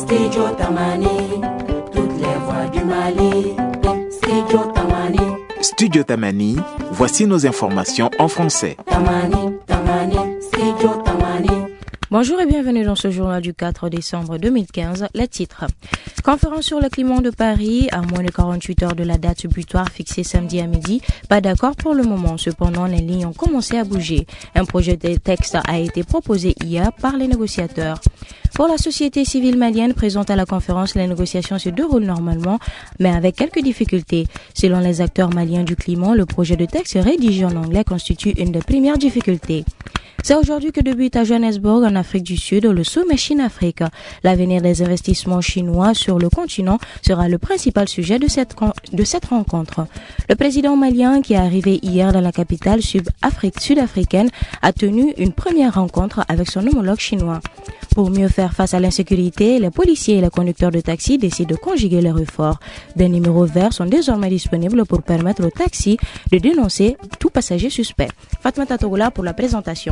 Studio Tamani, toutes les voix du Mali. Studio Tamani. Studio Tamani, voici nos informations en français. Tamani, Tamani, Studio Tamani. Bonjour et bienvenue dans ce journal du 4 décembre 2015. Les titres. Conférence sur le climat de Paris, à moins de 48 heures de la date butoir fixée samedi à midi. Pas d'accord pour le moment, cependant les lignes ont commencé à bouger. Un projet de texte a été proposé hier par les négociateurs. Pour la société civile malienne présente à la conférence, les négociations se déroulent normalement, mais avec quelques difficultés. Selon les acteurs maliens du climat, le projet de texte rédigé en anglais constitue une des premières difficultés. C'est aujourd'hui que débute à Johannesburg, en Afrique du Sud, le sommet Chine-Afrique. L'avenir des investissements chinois sur le continent sera le principal sujet de cette rencontre. Le président malien, qui est arrivé hier dans la capitale sud-africaine, a tenu une première rencontre avec son homologue chinois. Pour mieux faire face à l'insécurité, les policiers et les conducteurs de taxi décident de conjuguer leurs efforts. Des numéros verts sont désormais disponibles pour permettre aux taxis de dénoncer tout passager suspect. Fatma Tatogoula pour la présentation.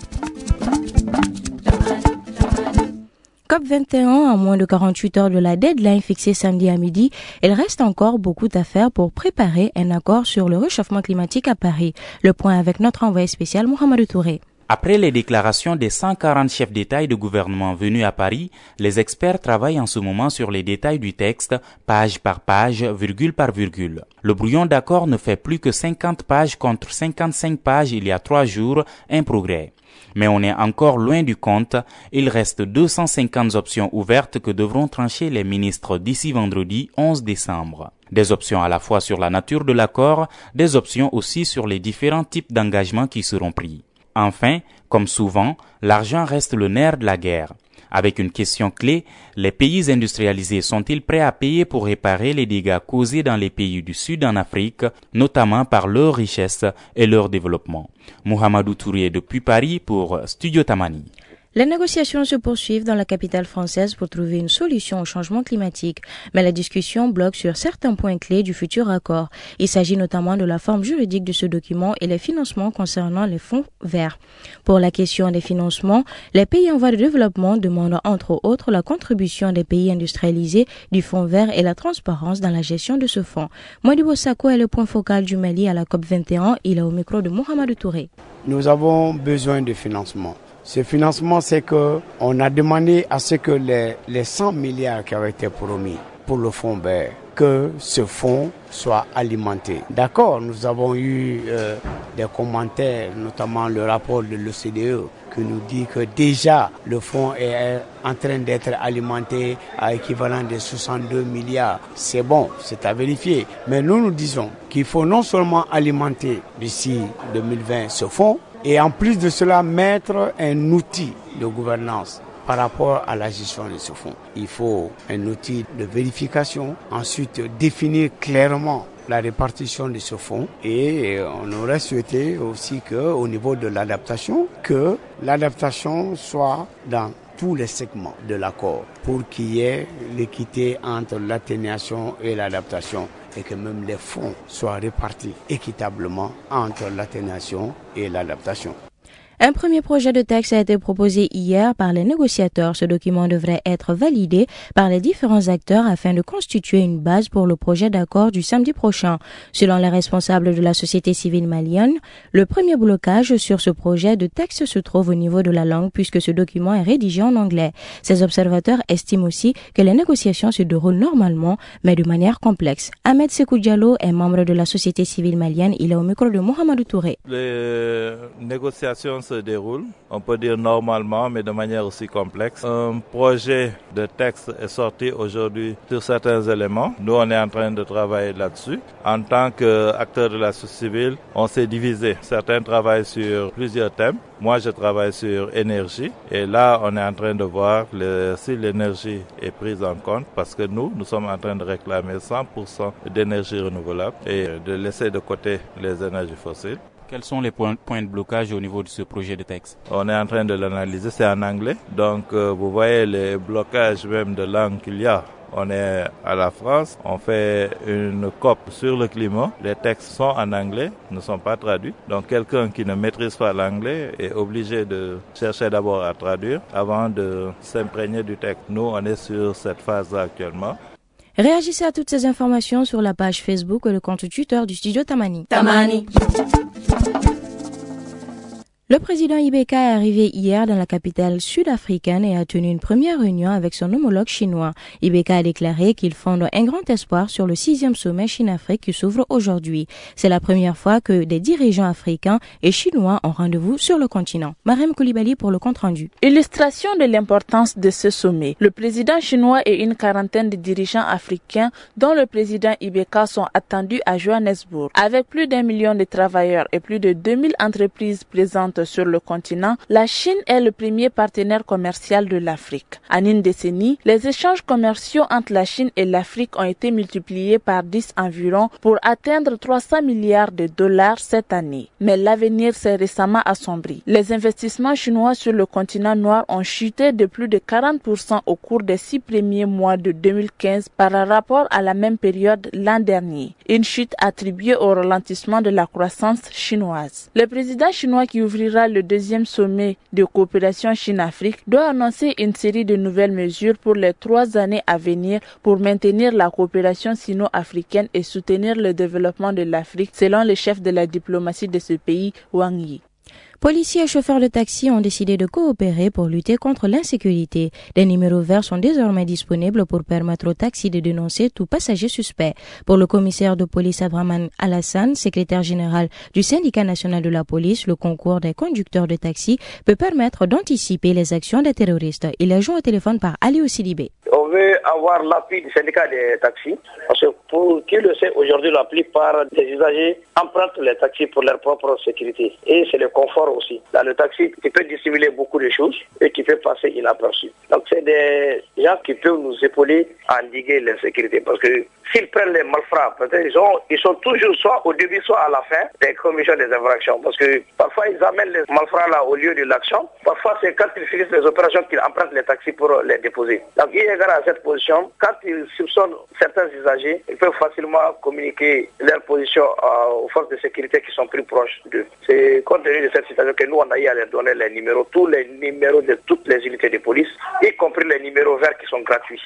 COP21, à moins de 48 heures de la deadline fixée samedi à midi, il reste encore beaucoup à faire pour préparer un accord sur le réchauffement climatique à Paris. Le point avec notre envoyé spécial Mohamedou Touré. Après les déclarations des 140 chefs d'État et de gouvernement venus à Paris, les experts travaillent en ce moment sur les détails du texte, page par page, virgule par virgule. Le brouillon d'accord ne fait plus que 50 pages contre 55 pages il y a 3 jours, un progrès. Mais on est encore loin du compte, il reste 250 options ouvertes que devront trancher les ministres d'ici vendredi 11 décembre. Des options à la fois sur la nature de l'accord, des options aussi sur les différents types d'engagements qui seront pris. Enfin, comme souvent, l'argent reste le nerf de la guerre. Avec une question clé, les pays industrialisés sont-ils prêts à payer pour réparer les dégâts causés dans les pays du Sud en Afrique, notamment par leur richesse et leur développement? Mohamedou Touré depuis Paris pour Studio Tamani. Les négociations se poursuivent dans la capitale française pour trouver une solution au changement climatique, mais la discussion bloque sur certains points clés du futur accord. Il s'agit notamment de la forme juridique de ce document et les financements concernant les fonds verts. Pour la question des financements, les pays en voie de développement demandent entre autres la contribution des pays industrialisés du fonds vert et la transparence dans la gestion de ce fonds. Modibo Sako est le point focal du Mali à la COP21. Il est au micro de Mohamedou Touré. Nous avons besoin de financement. Ce financement, c'est qu'on a demandé à ce que les 100 milliards qui avaient été promis pour le fonds vert, que ce fonds soit alimenté. D'accord, nous avons eu des commentaires, notamment le rapport de l'OCDE, qui nous dit que déjà le fonds est en train d'être alimenté à équivalent de 62 milliards. C'est bon, c'est à vérifier. Mais nous disons qu'il faut non seulement alimenter d'ici 2020 ce fonds, et en plus de cela, mettre un outil de gouvernance par rapport à la gestion de ce fonds. Il faut un outil de vérification, ensuite définir clairement la répartition de ce fonds et on aurait souhaité aussi qu'au niveau de l'adaptation, que l'adaptation soit dans tous les segments de l'accord pour qu'il y ait l'équité entre l'atténuation et l'adaptation et que même les fonds soient répartis équitablement entre l'atténuation et l'adaptation. Un premier projet de texte a été proposé hier par les négociateurs. Ce document devrait être validé par les différents acteurs afin de constituer une base pour le projet d'accord du samedi prochain. Selon les responsables de la société civile malienne, le premier blocage sur ce projet de texte se trouve au niveau de la langue puisque ce document est rédigé en anglais. Ces observateurs estiment aussi que les négociations se déroulent normalement mais de manière complexe. Ahmed Sekou Diallo est membre de la société civile malienne. Il est au micro de Mohamedou Touré. Les négociations se déroule, on peut dire normalement, mais de manière aussi complexe. Un projet de texte est sorti aujourd'hui sur certains éléments. Nous, on est en train de travailler là-dessus. En tant qu'acteur de la société civile, on s'est divisé. Certains travaillent sur plusieurs thèmes. Moi, je travaille sur énergie. Et là, on est en train de voir si l'énergie est prise en compte parce que nous sommes en train de réclamer 100% d'énergie renouvelable et de laisser de côté les énergies fossiles. Quels sont les points de blocage au niveau de ce projet de texte? On est en train de l'analyser, c'est en anglais. Donc, vous voyez les blocages même de langue qu'il y a. On est à la France, on fait une COP sur le climat. Les textes sont en anglais, ne sont pas traduits. Donc quelqu'un qui ne maîtrise pas l'anglais est obligé de chercher d'abord à traduire avant de s'imprégner du texte. Nous, on est sur cette phase-là actuellement. Réagissez à toutes ces informations sur la page Facebook et le compte Twitter du studio Tamani. Le président Ibeka est arrivé hier dans la capitale sud-africaine et a tenu une première réunion avec son homologue chinois. Ibeka a déclaré qu'il fonde un grand espoir sur le 6e sommet Chine-Afrique qui s'ouvre aujourd'hui. C'est la première fois que des dirigeants africains et chinois ont rendez-vous sur le continent. Mariam Koulibaly pour le compte-rendu. Illustration de l'importance de ce sommet. Le président chinois et une quarantaine de dirigeants africains, dont le président Ibeka, sont attendus à Johannesburg. Avec plus d'1 million de travailleurs et plus de 2000 entreprises présentes sur le continent, la Chine est le premier partenaire commercial de l'Afrique. En une décennie, les échanges commerciaux entre la Chine et l'Afrique ont été multipliés par 10 environ pour atteindre 300 milliards de dollars cette année. Mais l'avenir s'est récemment assombri. Les investissements chinois sur le continent noir ont chuté de plus de 40% au cours des 6 premiers mois de 2015 par rapport à la même période l'an dernier. Une chute attribuée au ralentissement de la croissance chinoise. Le président chinois qui ouvrira le 2e sommet de coopération Chine-Afrique doit annoncer une série de nouvelles mesures pour les 3 années à venir pour maintenir la coopération sino-africaine et soutenir le développement de l'Afrique, selon le chef de la diplomatie de ce pays, Wang Yi. Policiers et chauffeurs de taxi ont décidé de coopérer pour lutter contre l'insécurité. Des numéros verts sont désormais disponibles pour permettre aux taxis de dénoncer tout passager suspect. Pour le commissaire de police Abraman Alassane, secrétaire général du syndicat national de la police, le concours des conducteurs de taxi peut permettre d'anticiper les actions des terroristes. Il est joint au téléphone par Ali Sidibé. On veut avoir l'appui du syndicat des taxis, parce que pour qui le sait, aujourd'hui la plupart des usagers empruntent les taxis pour leur propre sécurité. Et c'est le confort aussi. Dans le taxi, tu peux dissimuler beaucoup de choses et tu peux passer inaperçu. Donc c'est des gens qui peuvent nous épauler à endiguer l'insécurité, parce que s'ils prennent les malfrats, peut-être ils sont toujours soit au début, soit à la fin des commissions des infractions, parce que parfois ils amènent les malfrats là au lieu de l'action. Parfois c'est quand ils finissent les opérations qu'ils empruntent les taxis pour les déposer. Donc il est à cette position, quand ils soupçonnent certains usagers, ils peuvent facilement communiquer leur position aux forces de sécurité qui sont plus proches d'eux. C'est compte tenu de cette situation que nous on a eu à leur donner les numéros, tous les numéros de toutes les unités de police, y compris les numéros verts qui sont gratuits.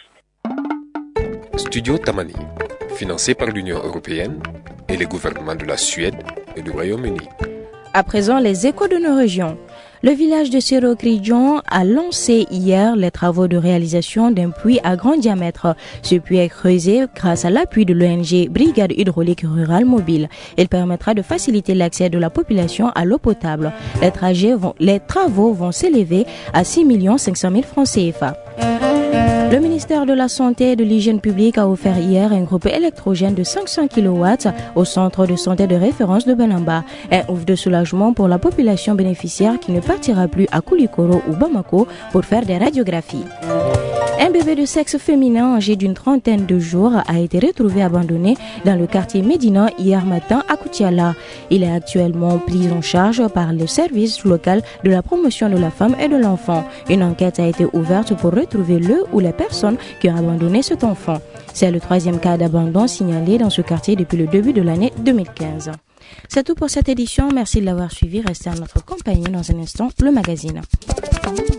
Studio Tamani, financé par l'Union européenne et les gouvernements de la Suède et du Royaume-Uni. À présent, les échos de nos régions. Le village de Sero-Kridjon a lancé hier les travaux de réalisation d'un puits à grand diamètre. Ce puits est creusé grâce à l'appui de l'ONG Brigade hydraulique rurale mobile. Il permettra de faciliter l'accès de la population à l'eau potable. Les travaux vont s'élever à 6 500 000 francs CFA. Le ministère de la Santé et de l'Hygiène publique a offert hier un groupe électrogène de 500 kW au centre de santé de référence de Benamba. Un ouf de soulagement pour la population bénéficiaire qui ne partira plus à Koulikoro ou Bamako pour faire des radiographies. Un bébé de sexe féminin âgé d'une trentaine de jours a été retrouvé abandonné dans le quartier Médina hier matin à Koutiala. Il est actuellement pris en charge par le service local de la promotion de la femme et de l'enfant. Une enquête a été ouverte pour retrouver le ou les personnes qui ont abandonné cet enfant. C'est le 3e cas d'abandon signalé dans ce quartier depuis le début de l'année 2015. C'est tout pour cette édition. Merci de l'avoir suivi. Restez à notre compagnie dans un instant, le magazine.